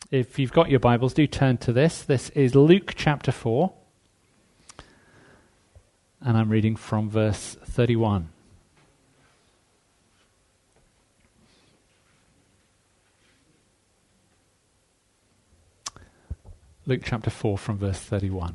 If you've got your Bibles, do turn to this. This is Luke chapter 4, and I'm reading from verse 31. Luke chapter 4 from verse 31.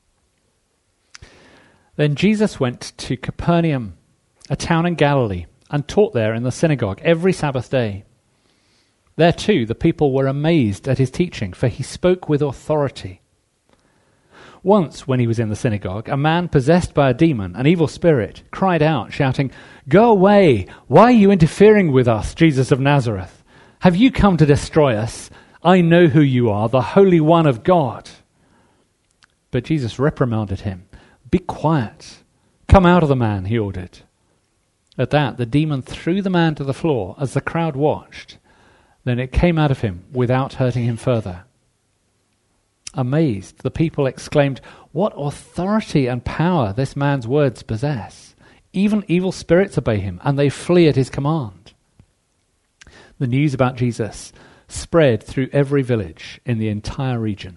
Then Jesus went to Capernaum, a town in Galilee, and taught there in the synagogue every Sabbath day. There too the people were amazed at his teaching, for he spoke with authority. Once, when he was in the synagogue, a man possessed by a demon, an evil spirit, cried out, shouting, "Go away! Why are you interfering with us, Jesus of Nazareth? Have you come to destroy us? I know who you are, the Holy One of God." But Jesus reprimanded him. "Be quiet. Come out of the man," he ordered. At that, the demon threw the man to the floor as the crowd watched. Then it came out of him without hurting him further. Amazed, the people exclaimed, "What authority and power this man's words possess! Even evil spirits obey him, and they flee at his command." The news about Jesus spread through every village in the entire region.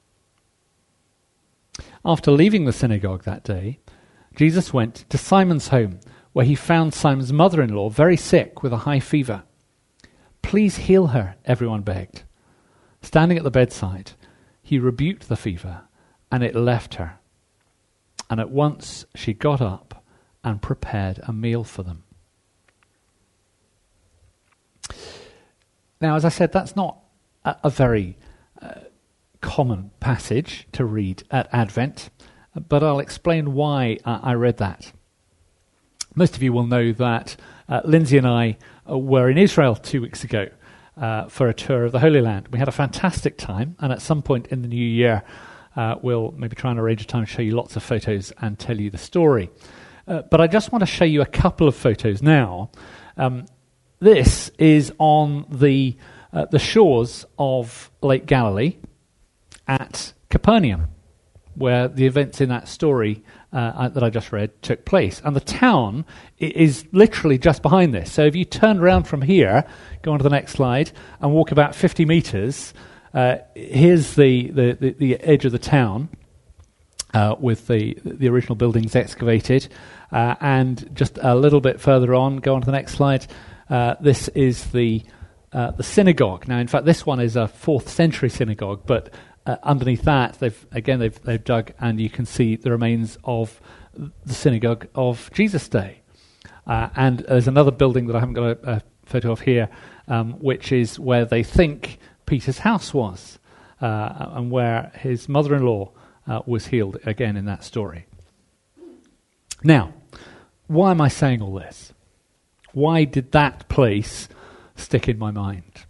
After leaving the synagogue that day, Jesus went to Simon's home, where he found Simon's mother-in-law very sick with a high fever. "Please heal her," everyone begged. Standing at the bedside, he rebuked the fever, and it left her. And at once she got up and prepared a meal for them. Now, as I said, that's not a very common passage to read at Advent, but I'll explain why I read that. Most of you will know that Lindsay and I were in Israel 2 weeks ago for a tour of the Holy Land. We had a fantastic time, and at some point in the new year, we'll maybe try and arrange a time to show you lots of photos and tell you the story. But I just want to show you a couple of photos now. This is on the shores of Lake Galilee at Capernaum, where the events in that story that I just read took place. And the town is literally just behind this. So if you turn around from here, go on to the next slide, and walk about 50 meters, here's the edge of the town with the original buildings excavated. And just a little bit further on, go on to the next slide, this is the synagogue. Now, in fact, this one is a 4th century synagogue, but underneath that, they've dug, and you can see the remains of the synagogue of Jesus' day. And there's another building that I haven't got a photo of here, which is where they think Peter's house was, and where his mother-in-law was healed, again in that story. Now, why am I saying all this? Why did that place stick in my mind?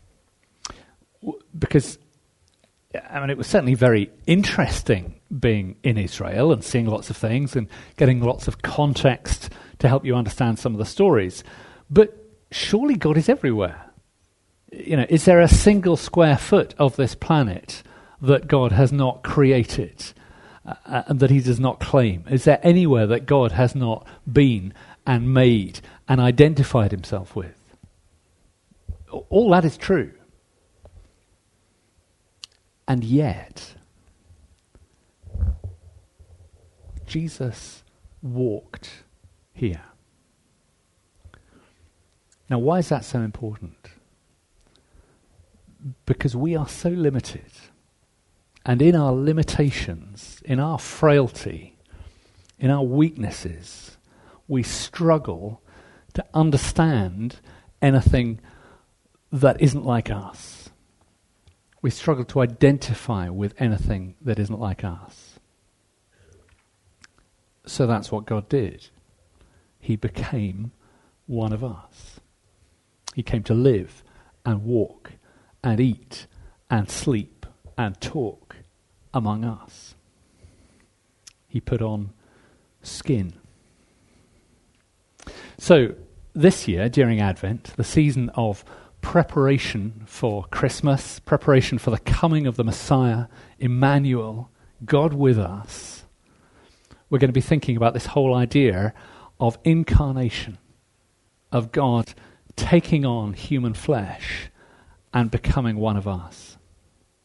Because it was certainly very interesting being in Israel and seeing lots of things and getting lots of context to help you understand some of the stories. But surely God is everywhere. Is there a single square foot of this planet that God has not created and that he does not claim? Is there anywhere that God has not been and made and identified himself with? All that is true. And yet, Jesus walked here. Now, why is that so important? Because we are so limited. And in our limitations, in our frailty, in our weaknesses, we struggle to understand anything that isn't like us. We struggle to identify with anything that isn't like us. So that's what God did. He became one of us. He came to live and walk and eat and sleep and talk among us. He put on skin. So this year, during Advent, the season of preparation for Christmas, preparation for the coming of the Messiah, Emmanuel, God with us, we're going to be thinking about this whole idea of incarnation, of God taking on human flesh and becoming one of us.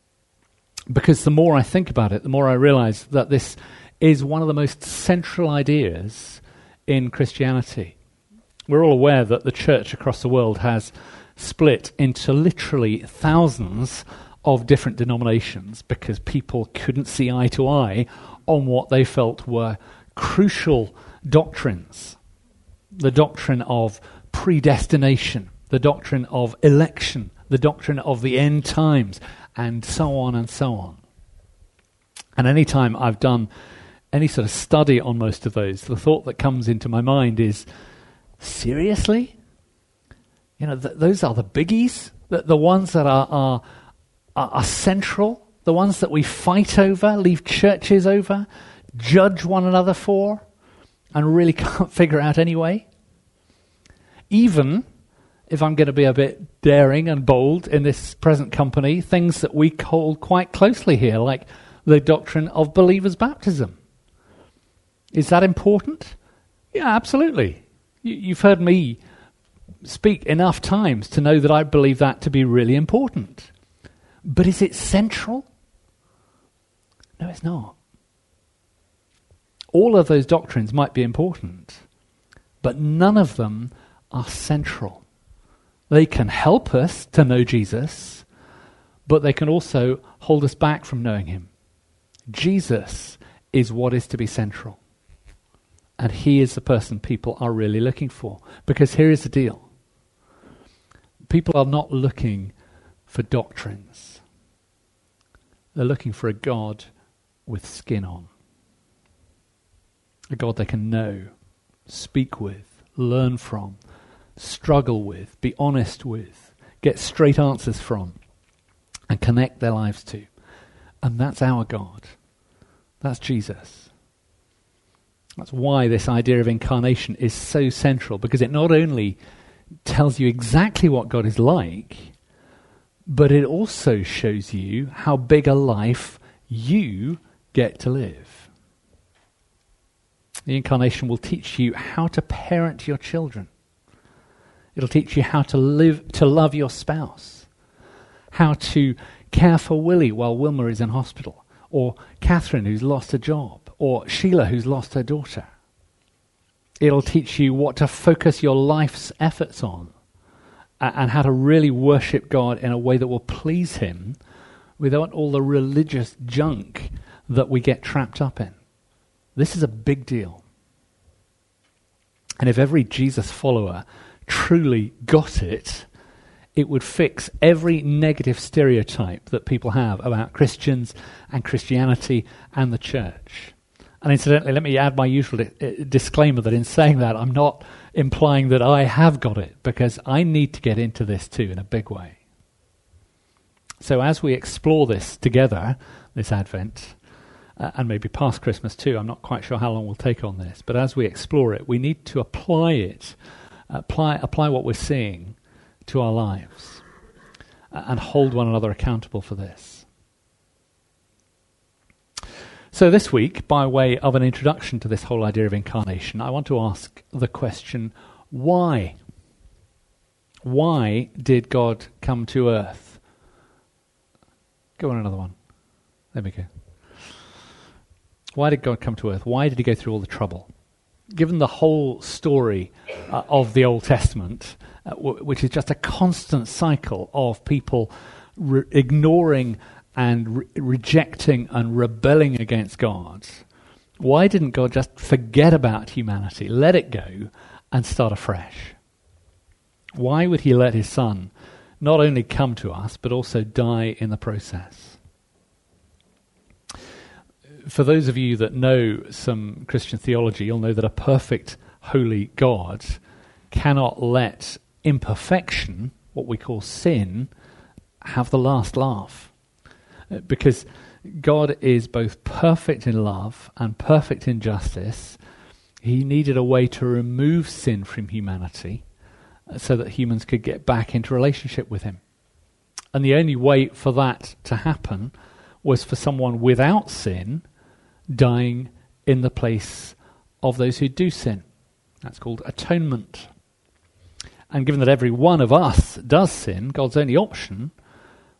Because the more I think about it, the more I realize that this is one of the most central ideas in Christianity. We're all aware that the church across the world has split into literally thousands of different denominations because people couldn't see eye to eye on what they felt were crucial doctrines. The doctrine of predestination, the doctrine of election, the doctrine of the end times, and so on and so on. And any time I've done any sort of study on most of those, the thought that comes into my mind is, seriously? Those are the biggies? The ones that are central? The ones that we fight over, leave churches over, judge one another for, and really can't figure out anyway? Even, if I'm going to be a bit daring and bold in this present company, things that we hold quite closely here, like the doctrine of believers' baptism. Is that important? Yeah, absolutely. You've heard me speak enough times to know that I believe that to be really important. But is it central? No, it's not. All of those doctrines might be important, but none of them are central. They can help us to know Jesus, but they can also hold us back from knowing him. Jesus is what is to be central. And he is the person people are really looking for. Because here is the deal. People are not looking for doctrines. They're looking for a God with skin on. A God they can know, speak with, learn from, struggle with, be honest with, get straight answers from, and connect their lives to. And that's our God. That's Jesus. That's why this idea of incarnation is so central, because it not only tells you exactly what God is like, but it also shows you how big a life you get to live. The incarnation will teach you how to parent your children. It'll teach you how to love your spouse, how to care for Willie while Wilma is in hospital, or Catherine who's lost a job, or Sheila who's lost her daughter. It'll teach you what to focus your life's efforts on and how to really worship God in a way that will please him without all the religious junk that we get trapped up in. This is a big deal. And if every Jesus follower truly got it, it would fix every negative stereotype that people have about Christians and Christianity and the church. And incidentally, let me add my usual disclaimer that in saying that, I'm not implying that I have got it, because I need to get into this too in a big way. So as we explore this together, this Advent, and maybe past Christmas too, I'm not quite sure how long we'll take on this, but as we explore it, we need to apply it, apply what we're seeing to our lives, and hold one another accountable for this. So this week, by way of an introduction to this whole idea of incarnation, I want to ask the question, why? Why did God come to earth? Go on, another one. There we go. Why did God come to earth? Why did he go through all the trouble? Given the whole story of the Old Testament, which is just a constant cycle of people ignoring and rejecting and rebelling against God, why didn't God just forget about humanity, let it go, and start afresh? Why would he let his son not only come to us, but also die in the process? For those of you that know some Christian theology, you'll know that a perfect, holy God cannot let imperfection, what we call sin, have the last laugh. Because God is both perfect in love and perfect in justice. He needed a way to remove sin from humanity so that humans could get back into relationship with him. And the only way for that to happen was for someone without sin dying in the place of those who do sin. That's called atonement. And given that every one of us does sin, God's only option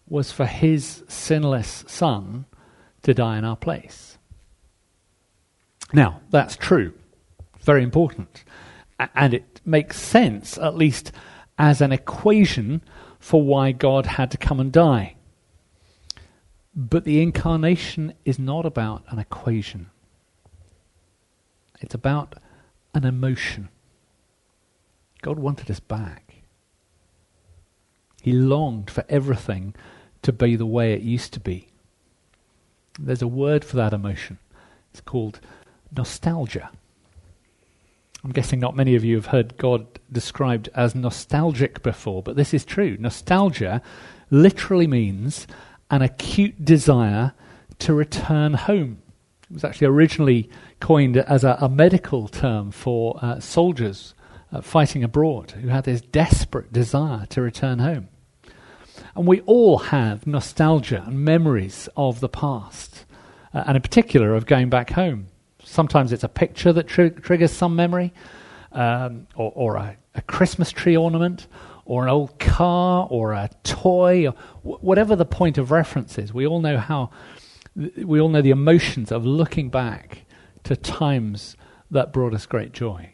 was for his sinless Son to die in our place. Now, that's true. Very important. And it makes sense, at least as an equation for why God had to come and die. But the incarnation is not about an equation. It's about an emotion. God wanted us back. He longed for everything to be the way it used to be. There's a word for that emotion. It's called nostalgia. I'm guessing not many of you have heard God described as nostalgic before, but this is true. Nostalgia literally means an acute desire to return home. It was actually originally coined as a medical term for soldiers fighting abroad who had this desperate desire to return home. And we all have nostalgia and memories of the past, and in particular of going back home. Sometimes it's a picture that triggers some memory, or a Christmas tree ornament, or an old car, or a toy, or whatever the point of reference is. We all know the emotions of looking back to times that brought us great joy.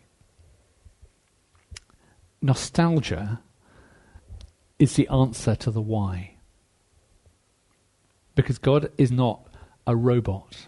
Nostalgia is the answer to the why. Because God is not a robot.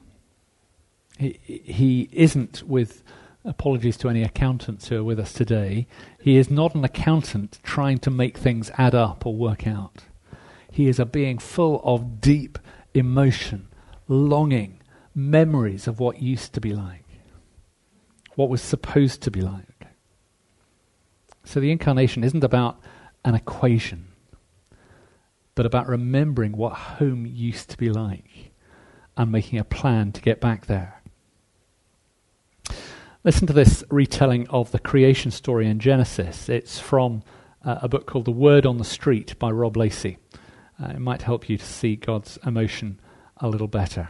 He isn't, with apologies to any accountants who are with us today, he is not an accountant trying to make things add up or work out. He is a being full of deep emotion, longing, memories of what used to be like, what was supposed to be like. So the incarnation isn't about an equation, but about remembering what home used to be like and making a plan to get back there. Listen to this retelling of the creation story in Genesis. It's from a book called The Word on the Street by Rob Lacey. It might help you to see God's emotion a little better.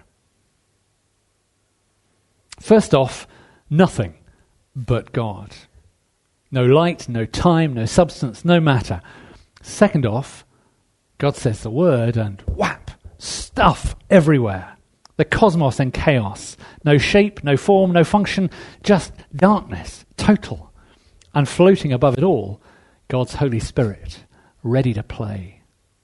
First off, nothing but God. No light, no time, no substance, no matter. Second off, God says the word and whap, stuff everywhere. The cosmos in chaos. No shape, no form, no function, just darkness, total. And floating above it all, God's Holy Spirit, ready to play.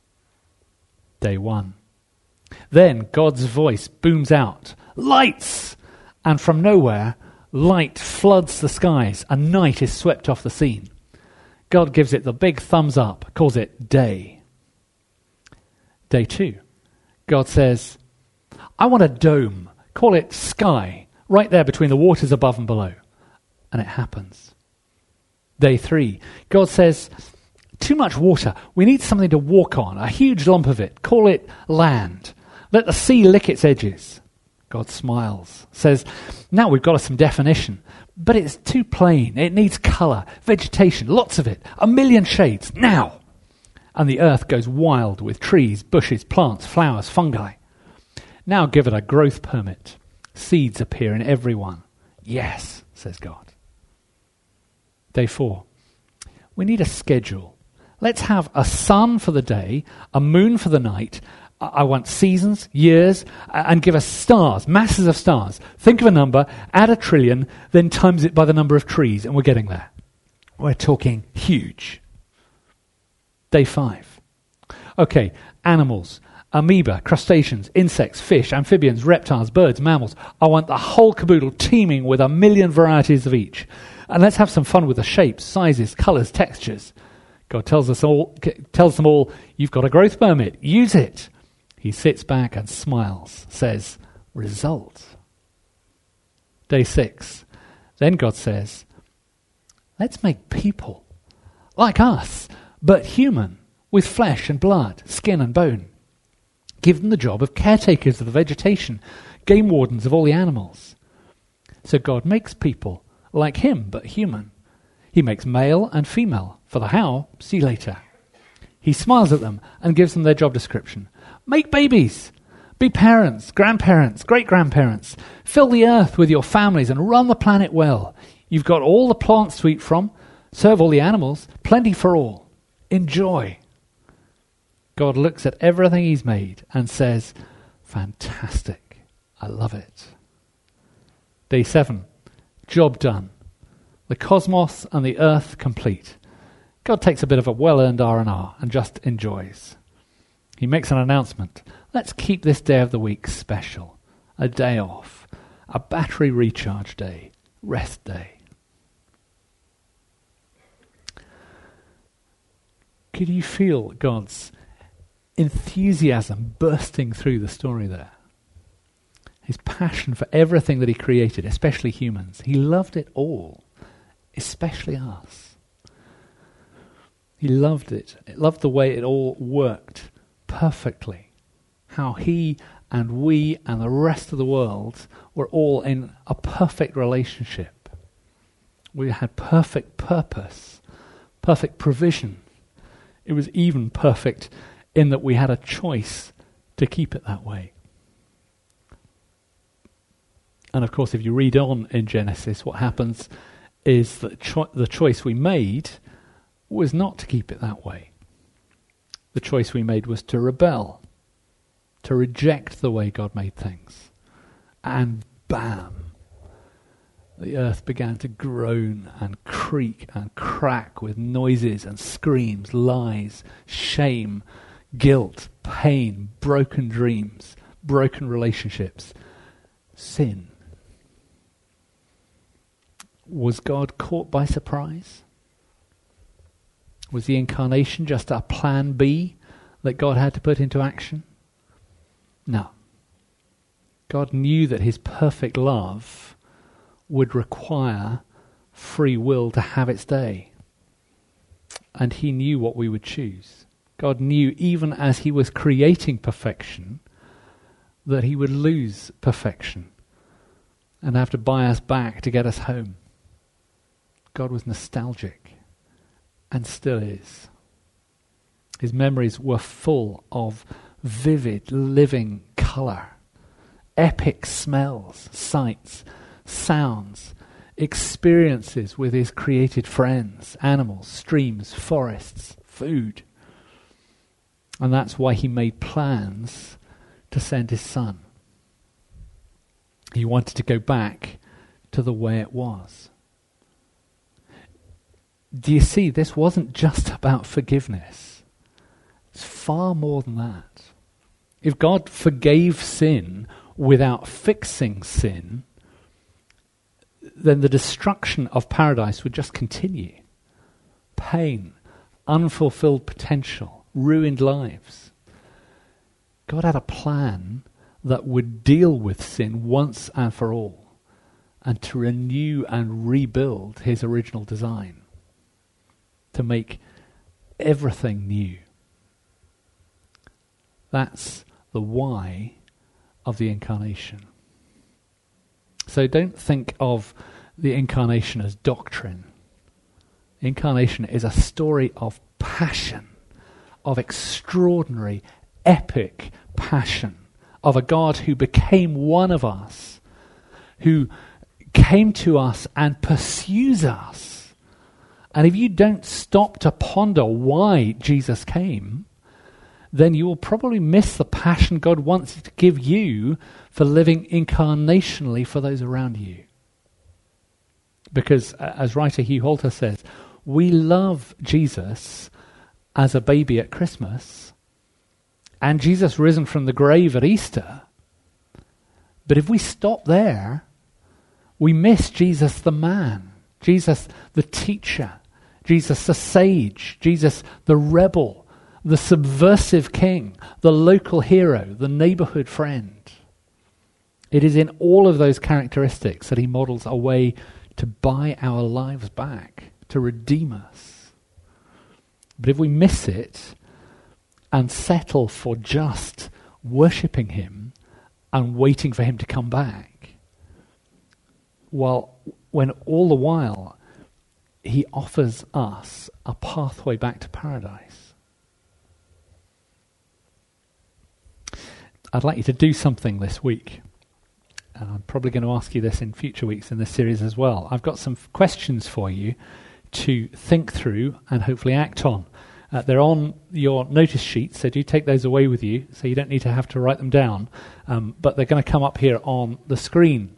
Day one. Then God's voice booms out, lights! And from nowhere, light floods the skies and night is swept off the scene. God gives it the big thumbs up, calls it day. Day two. God says, I want a dome, call it sky, right there between the waters above and below. And it happens. Day three. God says, too much water, we need something to walk on, a huge lump of it, call it land. Let the sea lick its edges. God smiles, says, now we've got some definition, but it's too plain. It needs colour, vegetation, lots of it, 1,000,000 shades, now. And the earth goes wild with trees, bushes, plants, flowers, fungi. Now give it a growth permit. Seeds appear in every one. Yes, says God. Day four. We need a schedule. Let's have a sun for the day, a moon for the night. I want seasons, years, and give us stars, masses of stars. Think of a number, add 1 trillion, then times it by the number of trees, and we're getting there. We're talking huge. Day five. Okay, animals, amoeba, crustaceans, insects, fish, amphibians, reptiles, birds, mammals. I want the whole caboodle teeming with 1,000,000 varieties of each. And let's have some fun with the shapes, sizes, colours, textures. God tells them all, you've got a growth permit, use it. He sits back and smiles, says, result. Day six. Then God says, let's make people like us, but human, with flesh and blood, skin and bone. Give them the job of caretakers of the vegetation, game wardens of all the animals. So God makes people like him, but human. He makes male and female. For the how, see later. He smiles at them and gives them their job description. Make babies. Be parents, grandparents, great-grandparents. Fill the earth with your families and run the planet well. You've got all the plants to eat from. Serve all the animals. Plenty for all. Enjoy. God looks at everything he's made and says, fantastic, I love it. Day 7, job done. The cosmos and the earth complete. God takes a bit of a well-earned R&R and just enjoys. He makes an announcement. Let's keep this day of the week special. A day off. A battery recharge day. Rest day. Could you feel God's enthusiasm bursting through the story there? His passion for everything that he created, especially humans. He loved it all, especially us. He loved it. He loved the way it all worked perfectly. How he and we and the rest of the world were all in a perfect relationship. We had perfect purpose, perfect provision. It was even perfect in that we had a choice to keep it that way. And of course, if you read on in Genesis, what happens is that the choice we made was not to keep it that way. The choice we made was to rebel, to reject the way God made things. And bam! The earth began to groan and creak and crack with noises and screams, lies, shame, guilt, pain, broken dreams, broken relationships, sin. Was God caught by surprise? Was the incarnation just a plan B that God had to put into action? No. God knew that his perfect love would require free will to have its day. And he knew what we would choose. God knew, even as he was creating perfection, that he would lose perfection and have to buy us back to get us home. God was nostalgic, and still is. His memories were full of vivid, living colour, epic smells, sights, sounds, experiences with his created friends, animals, streams, forests, food. And that's why he made plans to send his son. He wanted to go back to the way it was. Do you see, this wasn't just about forgiveness. It's far more than that. If God forgave sin without fixing sin, then the destruction of paradise would just continue. Pain, unfulfilled potential, ruined lives. God had a plan that would deal with sin once and for all, and to renew and rebuild his original design, to make everything new. That's the why of the incarnation. So don't think of the incarnation as doctrine. Incarnation is a story of passion, of extraordinary, epic passion, of a God who became one of us, who came to us and pursues us. And if you don't stop to ponder why Jesus came, then you will probably miss the passion God wants to give you for living incarnationally for those around you. Because, as writer Hugh Halter says, we love Jesus as a baby at Christmas, and Jesus risen from the grave at Easter. But if we stop there, we miss Jesus the man, Jesus the teacher, Jesus the sage, Jesus the rebel, the subversive king, the local hero, the neighborhood friend. It is in all of those characteristics that he models a way to buy our lives back, to redeem us. But if we miss it and settle for just worshipping him and waiting for him to come back, when all the while he offers us a pathway back to paradise. I'd like you to do something this week. And I'm probably going to ask you this in future weeks in this series as well. I've got some questions for you to think through and hopefully act on. They're on your notice sheet, so do take those away with you, so you don't need to have to write them down. But they're going to come up here on the screen.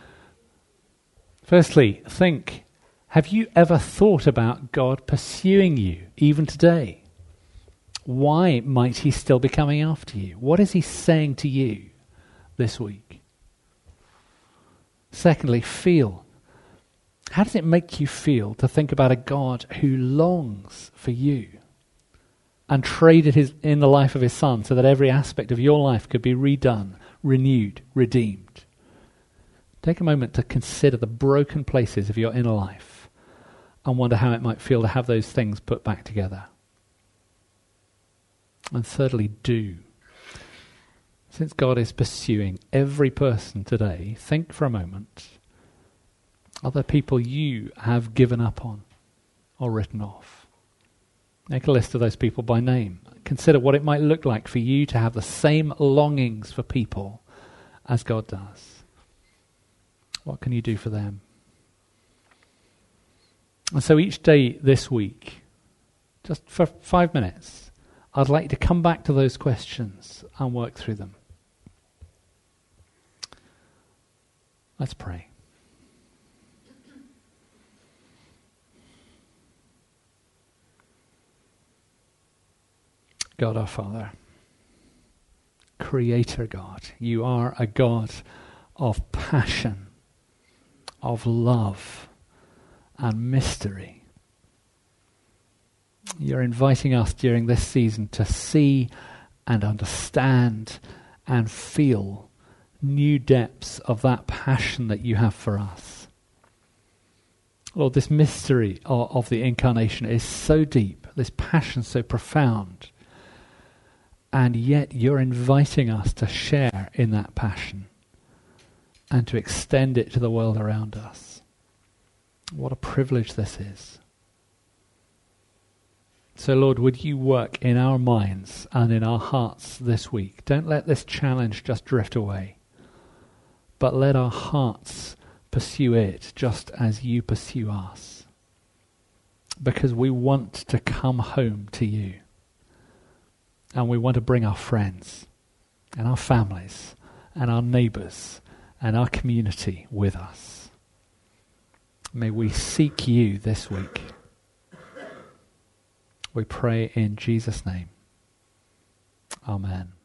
Firstly, think, have you ever thought about God pursuing you, even today? Why might he still be coming after you? What is he saying to you this week? Secondly, feel. How does it make you feel to think about a God who longs for you and traded in the life of his Son so that every aspect of your life could be redone, renewed, redeemed? Take a moment to consider the broken places of your inner life and wonder how it might feel to have those things put back together. And thirdly, do. Since God is pursuing every person today, think for a moment. Are there people you have given up on or written off? Make a list of those people by name. Consider what it might look like for you to have the same longings for people as God does. What can you do for them? And so each day this week, just for 5 minutes, I'd like you to come back to those questions and work through them. Let's pray. God our Father, Creator God, you are a God of passion, of love and mystery. You're inviting us during this season to see and understand and feel new depths of that passion that you have for us. Lord, this mystery of the incarnation is so deep, this passion so profound, and yet you're inviting us to share in that passion and to extend it to the world around us. What a privilege this is. So Lord, would you work in our minds and in our hearts this week? Don't let this challenge just drift away, but let our hearts pursue it just as you pursue us. Because we want to come home to you. And we want to bring our friends and our families and our neighbours and our community with us. May we seek you this week. We pray in Jesus' name. Amen.